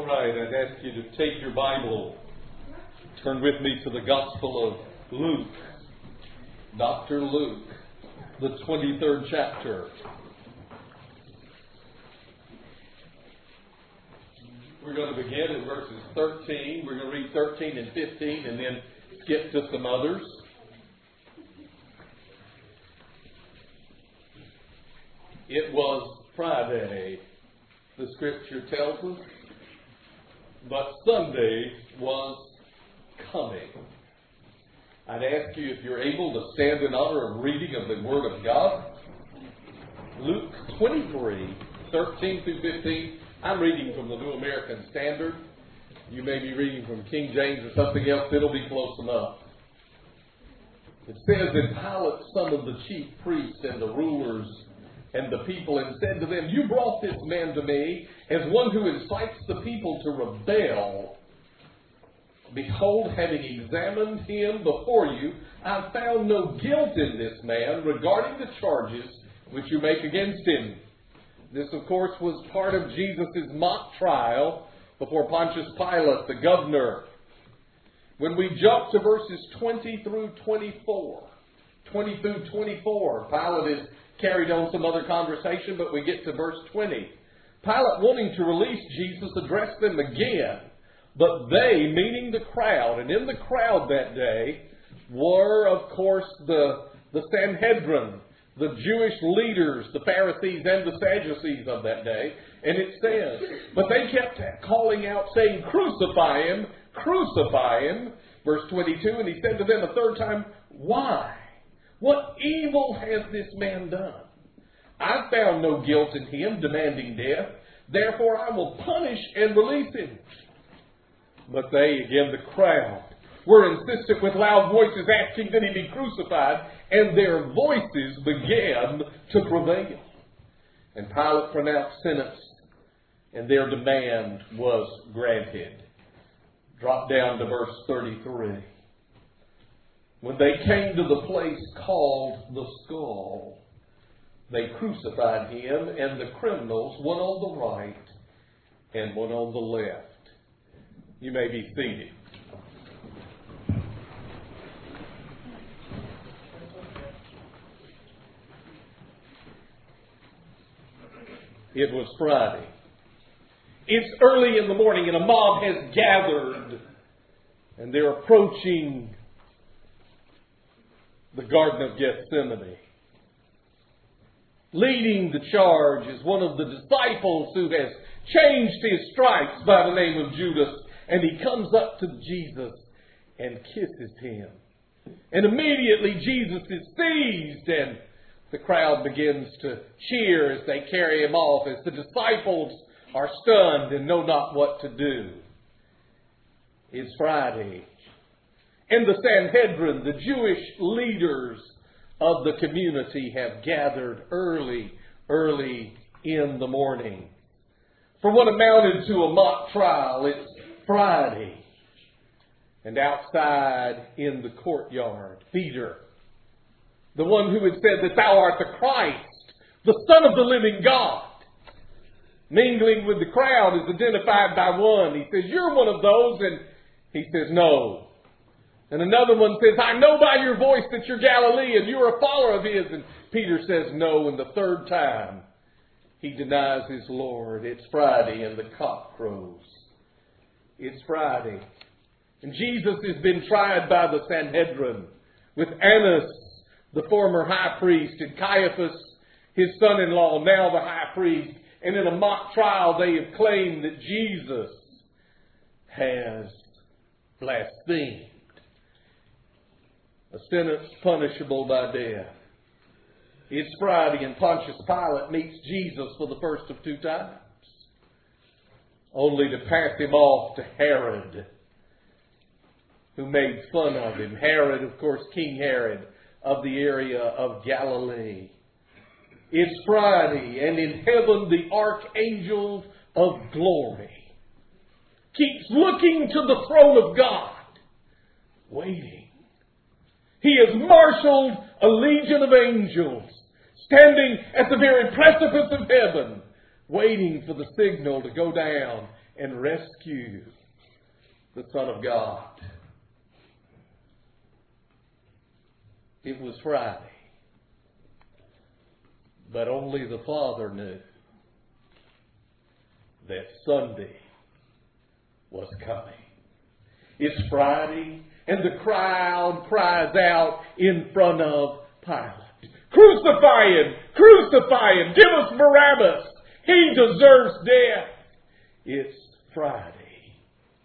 All right, I'd ask you to take your Bible, turn with me to the Gospel of Luke, Dr. Luke, the 23rd chapter. We're going to begin in verses 13. We're going to read 13 and 15 and then skip to some others. It was Friday, the Scripture tells us, but Sunday was coming. I'd ask you if you're able to stand in honor of reading of the Word of God. Luke 23, 13 through 15. I'm reading from the New American Standard. You may be reading from King James or something else. It'll be close enough. It says, "And Pilate summoned the chief priests and the rulers and the people, and said to them, 'You brought this man to me as one who incites the people to rebel. Behold, having examined him before you, I found no guilt in this man regarding the charges which you make against him.'" This, of course, was part of Jesus' mock trial before Pontius Pilate, the governor. When we jump to verses 20 through 24, Pilate is carried on some other conversation, but we get to verse 20. Pilate, wanting to release Jesus, addressed them again. But they, meaning the crowd, and in the crowd that day were, of course, the Sanhedrin, the Jewish leaders, the Pharisees and the Sadducees of that day. And it says, but they kept calling out, saying, "Crucify him, crucify him." Verse 22, and he said to them a third time, "Why? What evil has this man done? I found no guilt in him, demanding death. Therefore I will punish and release him." But they, again the crowd, were insistent with loud voices, asking that he be crucified, and their voices began to prevail. And Pilate pronounced sentence, and their demand was granted. Drop down to verse 33. When they came to the place called the Skull, they crucified him and the criminals, one on the right and one on the left. You may be seated. It was Friday. It's early in the morning and a mob has gathered and they're approaching the Garden of Gethsemane. Leading the charge is one of the disciples who has changed his stripes by the name of Judas. And he comes up to Jesus and kisses him. And immediately Jesus is seized and the crowd begins to cheer as they carry him off, as the disciples are stunned and know not what to do. It's Friday. And the Sanhedrin, the Jewish leaders of the community, have gathered early in the morning. For what amounted to a mock trial, it's Friday. And outside in the courtyard, Peter, the one who had said that thou art the Christ, the Son of the living God, mingling with the crowd, is identified by one. He says, "You're one of those," and he says, "No." And another one says, "I know by your voice that you're Galilean, you're a follower of his." And Peter says, "No." And the third time, he denies his Lord. It's Friday and the cock crows. It's Friday. And Jesus has been tried by the Sanhedrin with Annas, the former high priest, and Caiaphas, his son-in-law, now the high priest. And in a mock trial, they have claimed that Jesus has blasphemed. A sentence punishable by death. It's Friday and Pontius Pilate meets Jesus for the first of two times, only to pass him off to Herod, who made fun of him. Herod, of course, King Herod of the area of Galilee. It's Friday, and in heaven the archangel of glory keeps looking to the throne of God, waiting. He has marshaled a legion of angels standing at the very precipice of heaven, waiting for the signal to go down and rescue the Son of God. It was Friday, but only the Father knew that Sunday was coming. It's Friday, and the crowd cries out in front of Pilate, "Crucify him! Crucify him! Give us Barabbas! He deserves death!" It's Friday.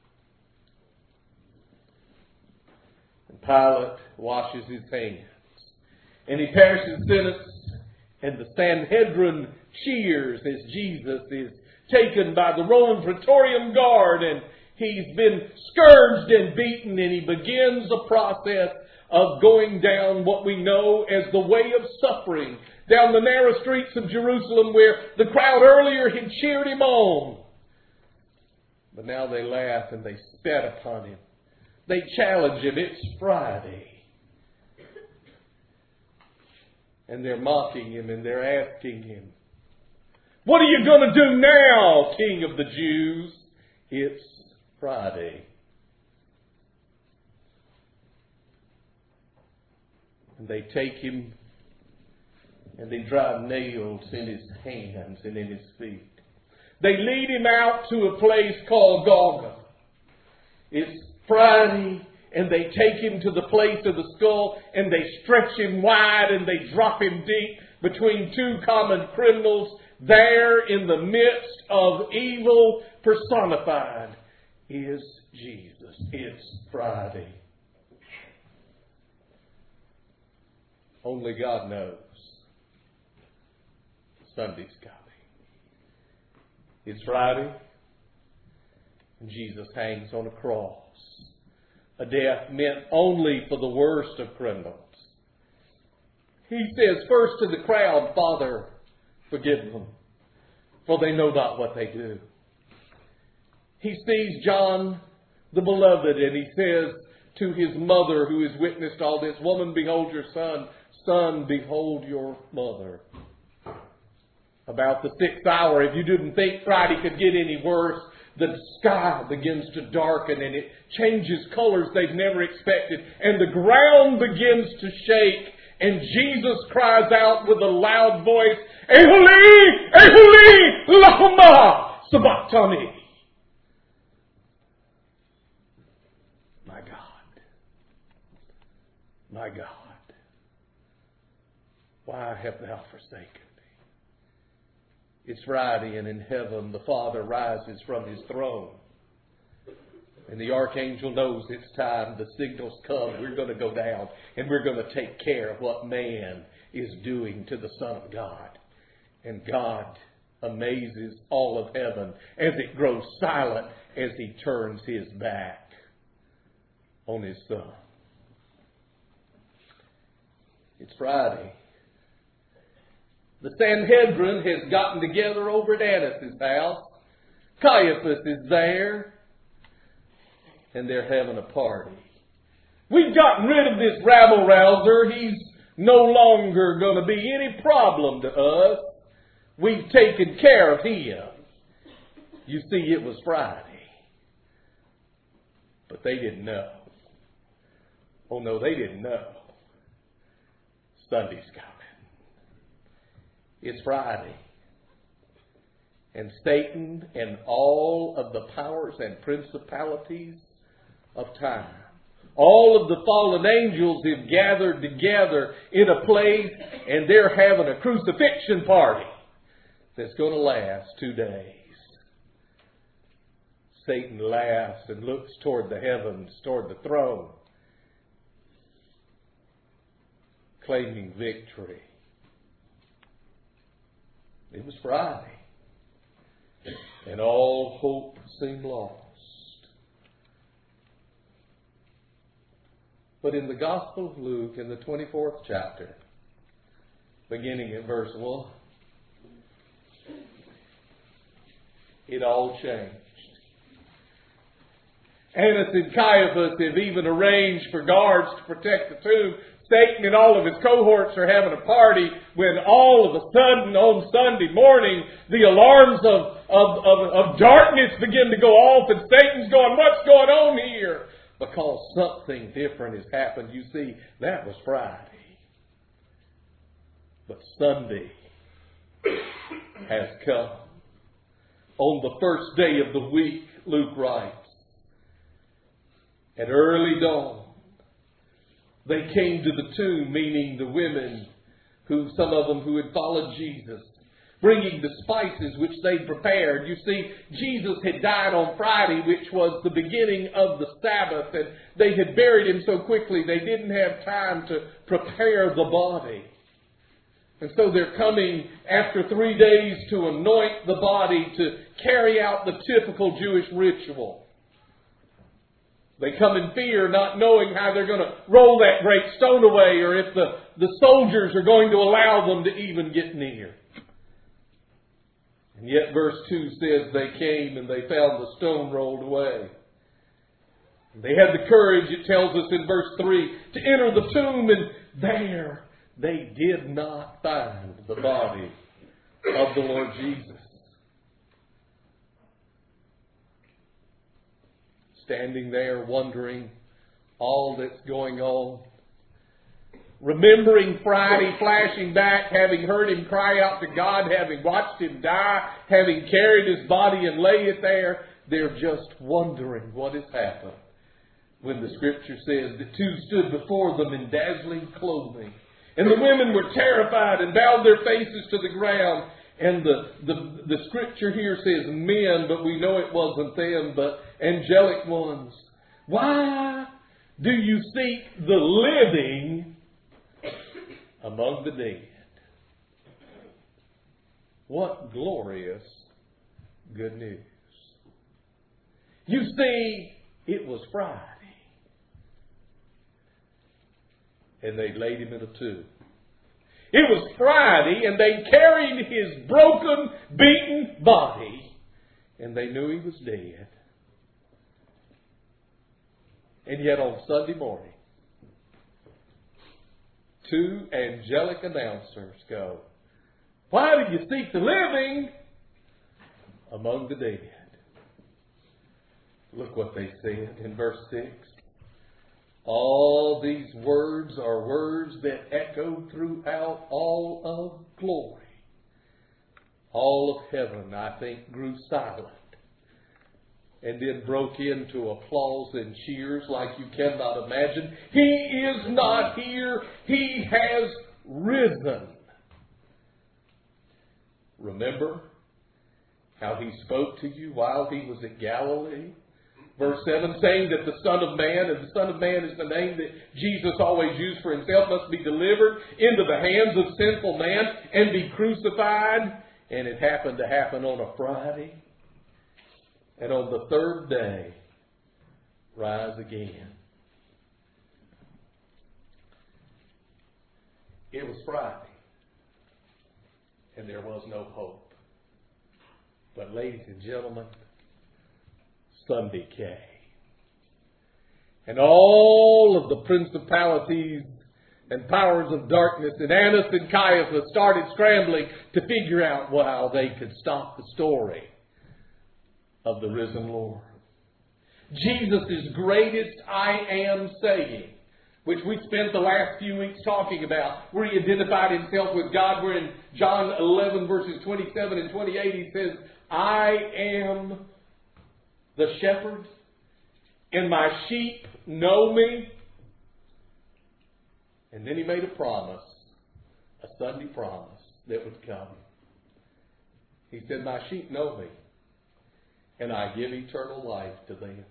And Pilate washes his hands, and he passes sentence, and the Sanhedrin cheers as Jesus is taken by the Roman Praetorian Guard, and he's been scourged and beaten, and he begins a process of going down what we know as the way of suffering, down the narrow streets of Jerusalem where the crowd earlier had cheered him on. But now they laugh and they spat upon him. They challenge him. It's Friday. And they're mocking him and they're asking him, "What are you going to do now, King of the Jews?" It's Friday. And they take him and they drive nails in his hands and in his feet. They lead him out to a place called Golgotha. It's Friday, and they take him to the place of the skull, and they stretch him wide, and they drop him deep between two common criminals. There in the midst of evil personified is Jesus. It's Friday. Only God knows Sunday's coming. It's Friday, and Jesus hangs on a cross. A death meant only for the worst of criminals. He says first to the crowd, "Father, forgive them, for they know not what they do." He sees John the Beloved, and he says to his mother who has witnessed all this, "Woman, behold your son. Son, behold your mother." About the 6th hour, if you didn't think Friday could get any worse, the sky begins to darken and it changes colors they've never expected. And the ground begins to shake. And Jesus cries out with a loud voice, "Eholi, Eholi, lama sabachthani." My God. My God. Why have thou forsaken me? It's Friday, and in heaven the Father rises from his throne. And the archangel knows it's time. The signals come. We're going to go down, and we're going to take care of what man is doing to the Son of God. And God amazes all of heaven as it grows silent as he turns his back on his Son. It's Friday. The Sanhedrin has gotten together over at Annas' house. Caiaphas is there. And they're having a party. We've gotten rid of this rabble-rouser. He's no longer going to be any problem to us. We've taken care of him. You see, it was Friday. But they didn't know. Oh no, they didn't know. Sunday's coming. It's Friday. And Satan and all of the powers and principalities of time, all of the fallen angels have gathered together in a place, and they're having a crucifixion party that's going to last 2 days. Satan laughs and looks toward the heavens, toward the throne, claiming victory. It was Friday, and all hope seemed lost. But in the Gospel of Luke, in the 24th chapter, beginning at verse 1, it all changed. Annas and Caiaphas have even arranged for guards to protect the tomb. Satan and all of his cohorts are having a party when all of a sudden on Sunday morning the alarms of of darkness begin to go off, and Satan's going, what's going on here? Because something different has happened. You see, that was Friday. But Sunday has come. On the first day of the week, Luke writes, at early dawn, they came to the tomb, meaning the women, some of them who had followed Jesus, bringing the spices which they'd prepared. You see, Jesus had died on Friday, which was the beginning of the Sabbath, and they had buried him so quickly they didn't have time to prepare the body. And so they're coming after 3 days to anoint the body, to carry out the typical Jewish ritual. They come in fear, not knowing how they're going to roll that great stone away, or if the soldiers are going to allow them to even get near. And yet verse 2 says they came and they found the stone rolled away. They had the courage, it tells us in verse 3, to enter the tomb, and there they did not find the body of the Lord Jesus. Standing there wondering all that's going on. Remembering Friday, flashing back, having heard him cry out to God, having watched him die, having carried his body and lay it there, they're just wondering what has happened. When the Scripture says the two stood before them in dazzling clothing. And the women were terrified and bowed their faces to the ground. And the Scripture here says men, but we know it wasn't them, but angelic ones. Why do you seek the living among the dead? What glorious good news. You see, it was Friday. And they laid him in a tomb. It was Friday, and they carried his broken, beaten body, and they knew he was dead. And yet on Sunday morning, two angelic announcers go, why do you seek the living among the dead? Look what they said in verse 6. All these words are words that echo throughout all of glory. All of heaven, I think, grew silent and then broke into applause and cheers like you cannot imagine. He is not here. He has risen. Remember how he spoke to you while he was at Galilee? Verse 7, saying that the Son of Man, and the Son of Man is the name that Jesus always used for himself, must be delivered into the hands of sinful man and be crucified. And it happened to happen on a Friday. And on the third day, rise again. It was Friday. And there was no hope. But ladies and gentlemen, Sunday came. And all of the principalities and powers of darkness and Annas and Caiaphas started scrambling to figure out how they could stop the story of the risen Lord. Jesus' greatest I am saying, which we spent the last few weeks talking about, where he identified himself with God, where in John 11 verses 27 and 28 he says, I am the shepherd, and my sheep know me. And then he made a promise, a Sunday promise that would come. He said, my sheep know me, and I give eternal life to them.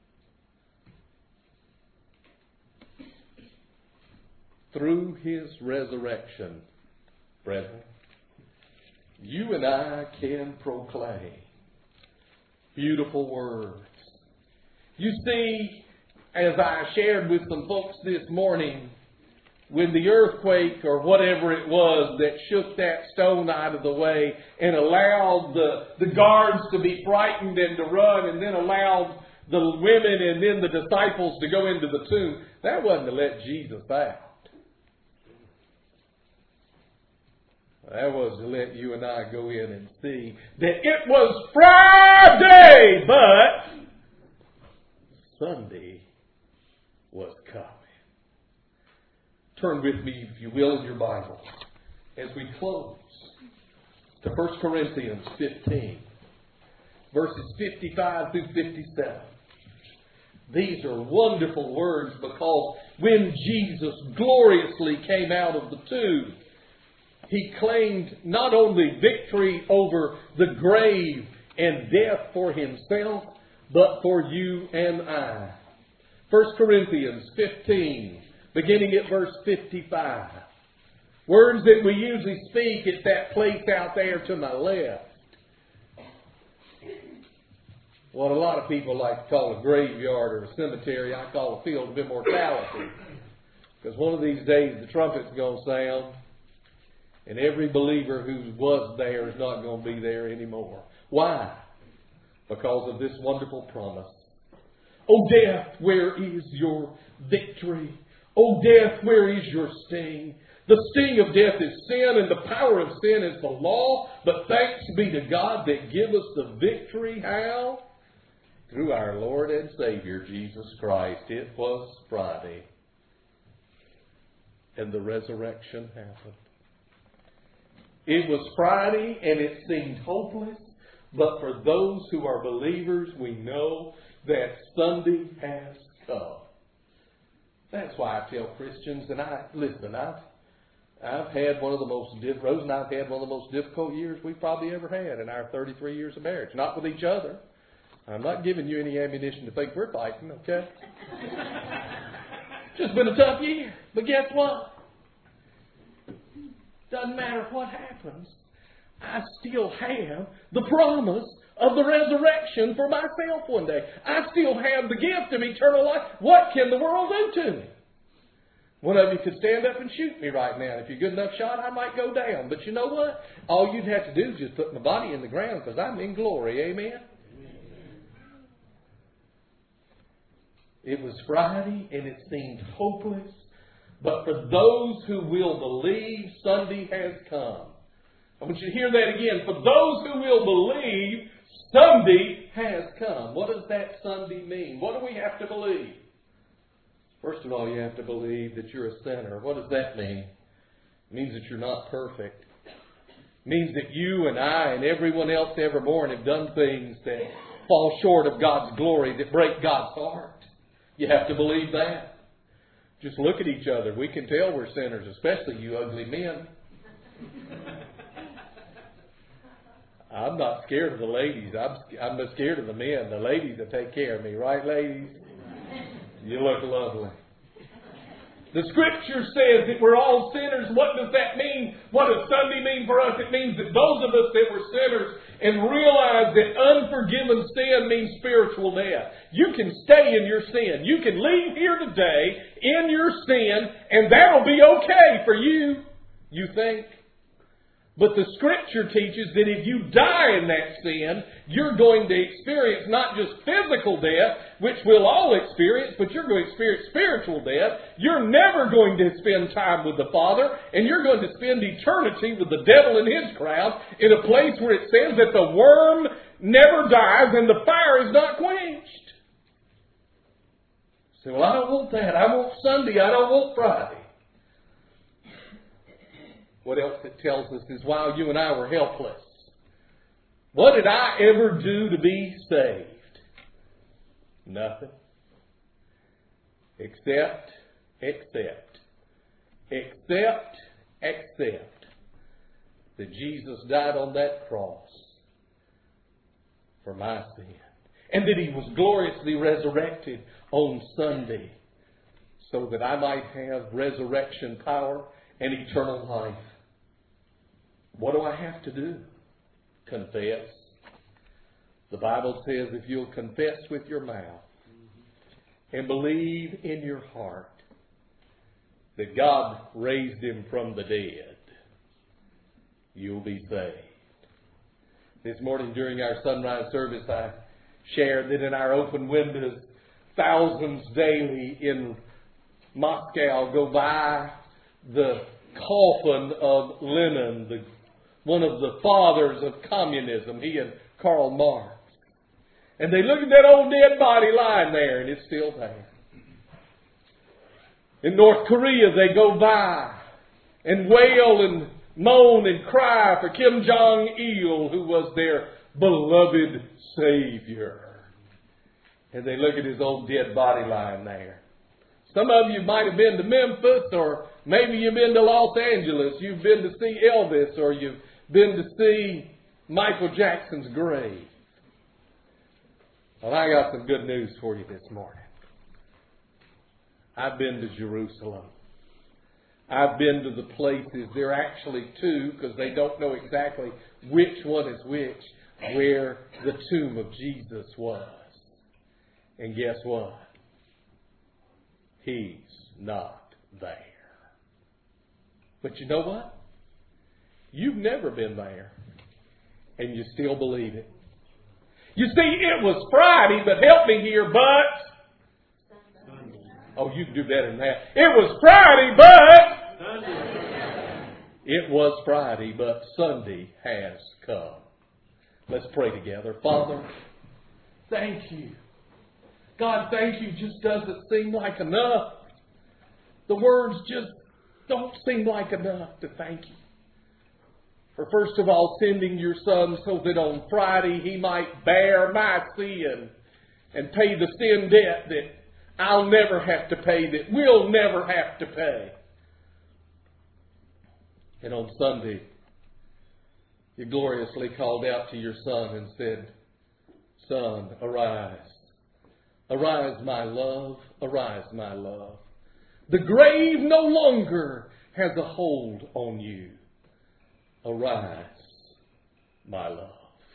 Through his resurrection, brethren, you and I can proclaim beautiful words. You see, as I shared with some folks this morning, when the earthquake or whatever it was that shook that stone out of the way and allowed the guards to be frightened and to run, and then allowed the women and then the disciples to go into the tomb, that wasn't to let Jesus out. That was to let you and I go in and see that it was Friday, but Sunday was coming. Turn with me, if you will, in your Bible as we close to 1 Corinthians 15, verses 55 through 57. These are wonderful words because when Jesus gloriously came out of the tomb, He claimed not only victory over the grave and death for Himself, but for you and I. 1 Corinthians 15, beginning at verse 55. Words that we usually speak at that place out there to my left. What a lot of people like to call a graveyard or a cemetery, I call a field of immortality. Because one of these days the trumpet's going to sound, and every believer who was there is not going to be there anymore. Why? Because of this wonderful promise. O death, where is your victory? O death, where is your sting? The sting of death is sin, and the power of sin is the law. But thanks be to God that give us the victory. How? Through our Lord and Savior, Jesus Christ. It was Friday, and the resurrection happened. It was Friday, and it seemed hopeless. But for those who are believers, we know that Sunday has come. That's why I tell Christians, and I've had one of the most, Rose and I have had one of the most difficult years we've probably ever had in our 33 years of marriage. Not with each other. I'm not giving you any ammunition to think we're fighting, okay? Just been a tough year. But guess what? Doesn't matter what happens. I still have the promise of the resurrection for myself one day. I still have the gift of eternal life. What can the world do to me? One of you could stand up and shoot me right now. If you're a good enough shot, I might go down. But you know what? All you'd have to do is just put my body in the ground because I'm in glory. Amen? It was Friday and it seemed hopeless. But for those who will believe, Sunday has come. I want you to hear that again. For those who will believe, Sunday has come. What does that Sunday mean? What do we have to believe? First of all, you have to believe that you're a sinner. What does that mean? It means that you're not perfect. It means that you and I and everyone else ever born have done things that fall short of God's glory, that break God's heart. You have to believe that. Just look at each other. We can tell we're sinners, especially you ugly men. I'm not scared of the ladies. I'm scared of the men. The ladies will take care of me. Right, ladies? You look lovely. The Scripture says that we're all sinners. What does that mean? What does Sunday mean for us? It means that those of us that were sinners and realize that unforgiven sin means spiritual death. You can stay in your sin. You can leave here today in your sin, and that'll be okay for you, you think. But the Scripture teaches that if you die in that sin, you're going to experience not just physical death, which we'll all experience, but you're going to experience spiritual death. You're never going to spend time with the Father, and you're going to spend eternity with the devil and his crowd in a place where it says that the worm never dies and the fire is not quenched. So, well, I don't want that. I want Sunday. I don't want Friday. What else it tells us is while you and I were helpless, what did I ever do to be saved? Nothing. Except that Jesus died on that cross for my sin. And that He was gloriously resurrected on Sunday so that I might have resurrection power and eternal life. What do I have to do? Confess. The Bible says if you'll confess with your mouth and believe in your heart that God raised Him from the dead, you'll be saved. This morning during our sunrise service, I shared that in our open windows, thousands daily in Moscow go by the coffin of Lenin, the one of the fathers of communism, he and Karl Marx. And they look at that old dead body lying there, and it's still there. In North Korea, they go by and wail and moan and cry for Kim Jong-il, who was their beloved Savior. And they look at his old dead body lying there. Some of you might have been to Memphis, or maybe you've been to Los Angeles. You've been to see Elvis, or you've been to see Michael Jackson's grave. Well, I got some good news for you this morning. I've been to Jerusalem. I've been to the places, there are actually two, because they don't know exactly which one is which, where the tomb of Jesus was. And guess what? He's not there. But you know what? You've never been there, and you still believe it. You see, it was Friday, but help me here, but... Oh, you can do better than that. It was Friday, but... Sunday. It was Friday, but Sunday has come. Let's pray together. Father, thank you. God, thank you just doesn't seem like enough. The words just don't seem like enough to thank you. For first of all, sending your Son so that on Friday He might bear my sin and pay the sin debt that I'll never have to pay, that we'll never have to pay. And on Sunday, you gloriously called out to your Son and said, Son, arise. Arise, my love. Arise, my love. The grave no longer has a hold on you. Arise, my love.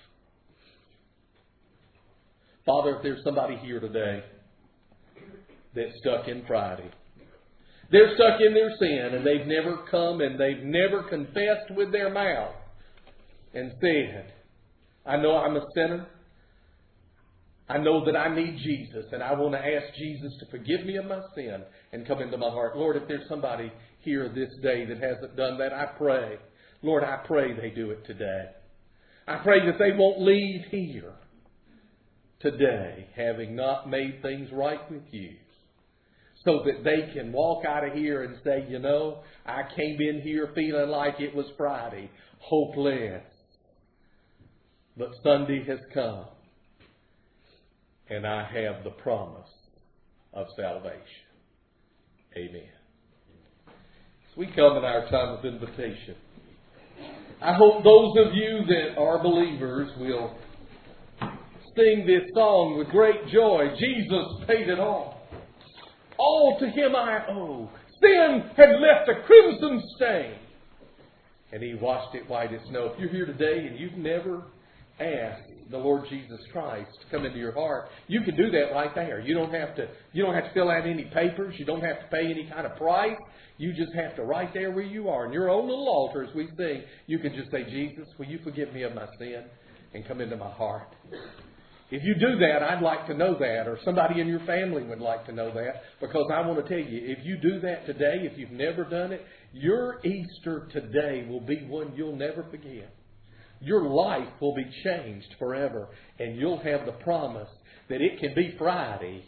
Father, if there's somebody here today that's stuck in Friday, they're stuck in their sin, and they've never come and they've never confessed with their mouth and said, I know I'm a sinner. I know that I need Jesus, and I want to ask Jesus to forgive me of my sin and come into my heart. Lord, if there's somebody here this day that hasn't done that, I pray. Lord, I pray they do it today. I pray that they won't leave here today having not made things right with you, so that they can walk out of here and say, you know, I came in here feeling like it was Friday, hopeless. But Sunday has come, and I have the promise of salvation. Amen. As we come in our time of invitation, I hope those of you that are believers will sing this song with great joy. Jesus paid it all. All to Him I owe. Sin had left a crimson stain, and He washed it white as snow. If you're here today and you've never asked the Lord Jesus Christ to come into your heart, you can do that right there. You don't have to fill out any papers. You don't have to pay any kind of price. You just have to, right there where you are, in your own little altar as we sing, you can just say, Jesus, will you forgive me of my sin and come into my heart? If you do that, I'd like to know that, or somebody in your family would like to know that, because I want to tell you, if you do that today, if you've never done it, your Easter today will be one you'll never forget. Your life will be changed forever, and you'll have the promise that it can be Friday,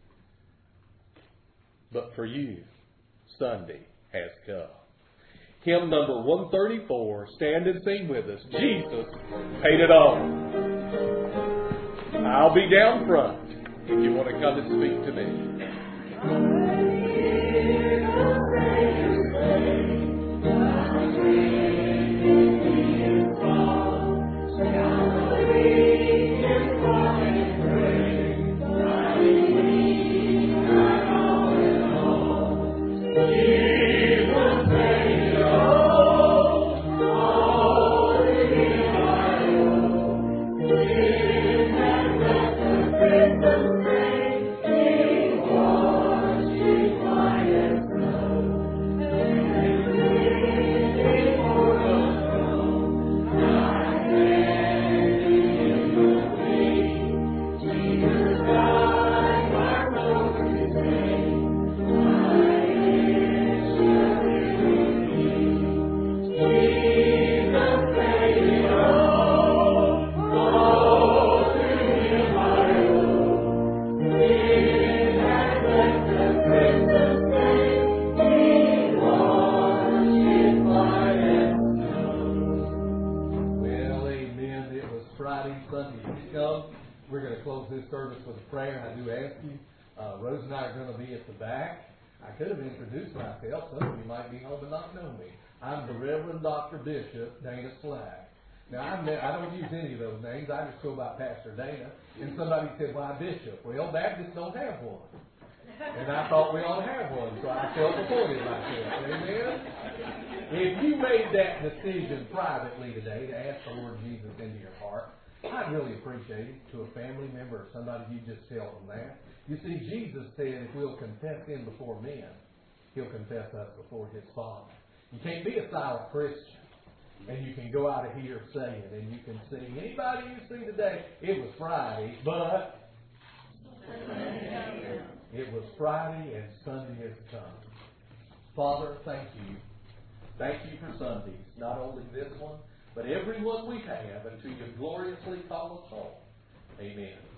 but for you, Sunday has come. Hymn number 134, stand and sing with us. Jesus paid it all. I'll be down front if you want to come and speak to me. Was Friday, Sunday to come. We're going to close this service with a prayer. I do ask you, Rose and I are going to be at the back. I could have introduced myself. Some of you might be home and not know me. I'm the Reverend Dr. Bishop Dana Slack. Now, I don't use any of those names. I just go by Pastor Dana. And somebody said, why Bishop? Well, Baptists don't have one. And I thought we ought to have one, so I self-appointed myself. Amen? If you made that decision privately today to ask the Lord Jesus into your heart, I'd really appreciate it. To a family member or somebody, you just tell them that. You see, Jesus said if we'll confess Him before men, He'll confess us before His Father. You can't be a silent Christian. And you can go out of here saying, and you can sing. Anybody you see today, it was Friday, but it was Friday and Sunday has come. Father, thank you. Thank you for Sundays. Not only this one, but every one we have until you gloriously call us home. Amen.